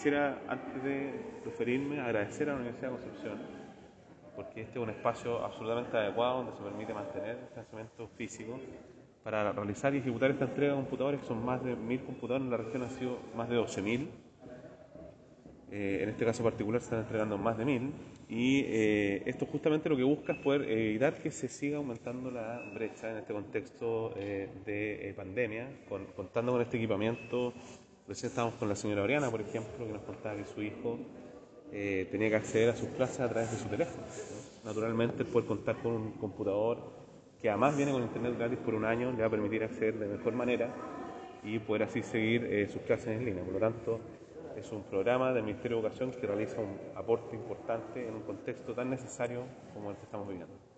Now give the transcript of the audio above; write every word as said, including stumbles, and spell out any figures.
quisiera, antes de referirme, agradecer a la Universidad de Concepción, porque este es un espacio absolutamente adecuado donde se permite mantener el distanciamiento físico para realizar y ejecutar esta entrega de computadores, que son más de mil computadores. En la región han sido más de doce mil. Eh, en este caso particular se están entregando más de mil. Y eh, esto justamente lo que busca es poder evitar que se siga aumentando la brecha en este contexto eh, de eh, pandemia, con, contando con este equipamiento. Recién estábamos con la señora Oriana, por ejemplo, que nos contaba que su hijo eh, tenía que acceder a sus clases a través de su teléfono, ¿no? Naturalmente, el poder contar con un computador que además viene con internet gratis por un año le va a permitir acceder de mejor manera y poder así seguir eh, sus clases en línea. Por lo tanto, es un programa del Ministerio de Educación que realiza un aporte importante en un contexto tan necesario como el que estamos viviendo.